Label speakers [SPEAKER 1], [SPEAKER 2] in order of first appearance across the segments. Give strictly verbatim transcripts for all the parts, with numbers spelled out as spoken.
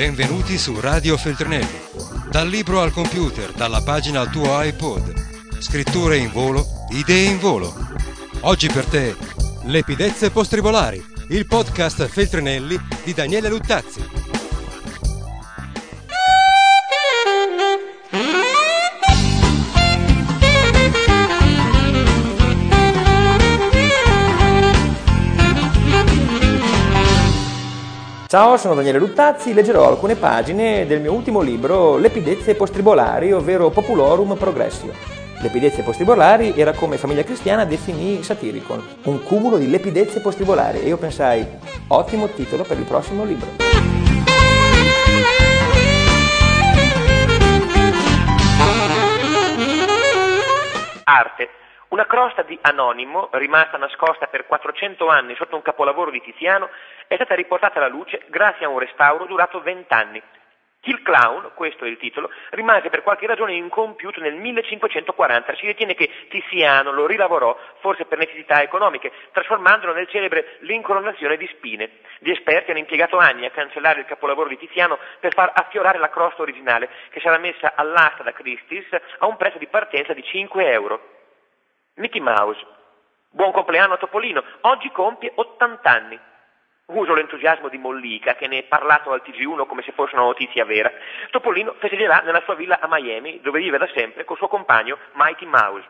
[SPEAKER 1] Benvenuti su Radio Feltrinelli. Dal libro al computer, dalla pagina al tuo iPod. Scritture in volo, idee in volo. Oggi per te, Lepidezze postribolari, il podcast Feltrinelli di Daniele Luttazzi.
[SPEAKER 2] Ciao, sono Daniele Luttazzi, leggerò alcune pagine del mio ultimo libro Lepidezze postribolari, ovvero Populorum Progressio. Lepidezze postribolari era come Famiglia Cristiana definì Satiricon, un cumulo di lepidezze postribolari, e io pensai, ottimo titolo per il prossimo libro.
[SPEAKER 3] Arte. Una crosta di Anonimo, rimasta nascosta per quattrocento anni sotto un capolavoro di Tiziano, è stata riportata alla luce grazie a un restauro durato vent'anni. Il clown, questo è il titolo, rimase per qualche ragione incompiuto nel millecinquecentoquaranta. Si ritiene che Tiziano lo rilavorò, forse per necessità economiche, trasformandolo nel celebre L'incoronazione di spine. Gli esperti hanno impiegato anni a cancellare il capolavoro di Tiziano per far affiorare la crosta originale, che sarà messa all'asta da Christie's a un prezzo di partenza di cinque euro. Mickey Mouse. Buon compleanno a Topolino, oggi compie ottanta anni. Uso l'entusiasmo di Mollica, che ne è parlato al T G uno come se fosse una notizia vera. Topolino festeggerà nella sua villa a Miami, dove vive da sempre col suo compagno Mighty Mouse.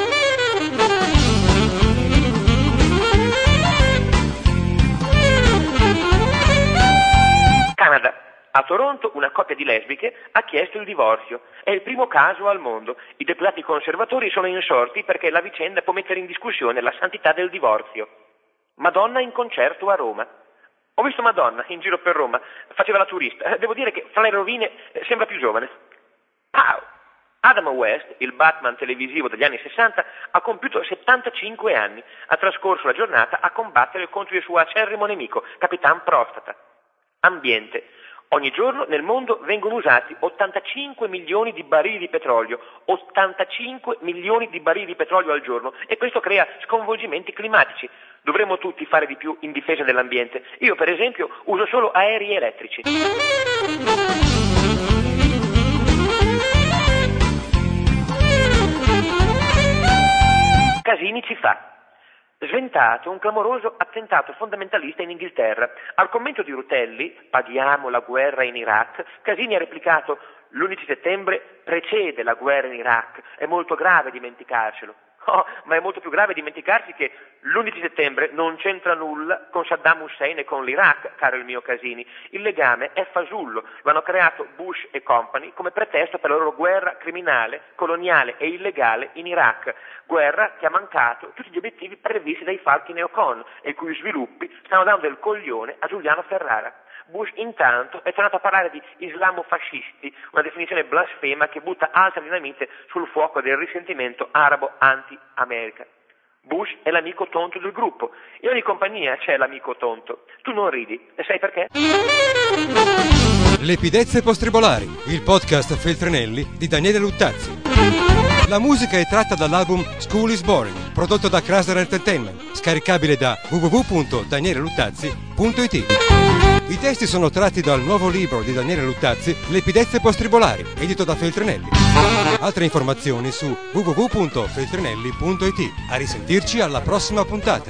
[SPEAKER 3] Canada. A Toronto una coppia di lesbiche ha chiesto il divorzio. È il primo caso al mondo. I deputati conservatori sono insorti perché la vicenda può mettere in discussione la santità del divorzio. Madonna in concerto a Roma. Ho visto Madonna in giro per Roma, faceva la turista. Devo dire che fra le rovine sembra più giovane. Pow! Adam West, il Batman televisivo degli anni sessanta, ha compiuto settantacinque anni. Ha trascorso la giornata a combattere contro il suo acerrimo nemico, Capitan Prostata. Ambiente. Ogni giorno nel mondo vengono usati ottantacinque milioni di barili di petrolio, ottantacinque milioni di barili di petrolio al giorno, e questo crea sconvolgimenti climatici. Dovremmo tutti fare di più in difesa dell'ambiente. Io per esempio uso solo aerei elettrici. Casini ci fa. Sventato un clamoroso attentato fondamentalista in Inghilterra. Al commento di Rutelli, paghiamo la guerra in Iraq, Casini ha replicato, l'undici settembre precede la guerra in Iraq, è molto grave dimenticarcelo. Oh, ma è molto più grave dimenticarsi che l'undici settembre non c'entra nulla con Saddam Hussein e con l'Iraq, caro il mio Casini. Il legame è fasullo, lo hanno creato Bush e company come pretesto per la loro guerra criminale, coloniale e illegale in Iraq. Guerra che ha mancato tutti gli obiettivi previsti dai falchi neocon e i cui sviluppi stanno dando del coglione a Giuliano Ferrara. Bush intanto è tornato a parlare di islamofascisti, una definizione blasfema che butta altra dinamite sul fuoco del risentimento arabo anti-America. Bush è l'amico tonto del gruppo. In ogni compagnia c'è l'amico tonto. Tu non ridi, e sai perché?
[SPEAKER 1] Lepidezze postribolari, il podcast Feltrinelli di Daniele Luttazzi. La musica è tratta dall'album School is Boring, prodotto da Chrysler Entertainment, scaricabile da w w w punto daniele luttazzi punto i t. I testi sono tratti dal nuovo libro di Daniele Luttazzi, Lepidezze postribolari, edito da Feltrinelli. Altre informazioni su w w w punto feltrinelli punto i t. A risentirci alla prossima puntata.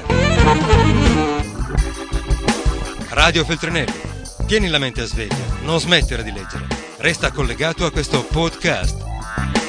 [SPEAKER 1] Radio Feltrinelli. Tieni la mente a sveglia, non smettere di leggere. Resta collegato a questo podcast.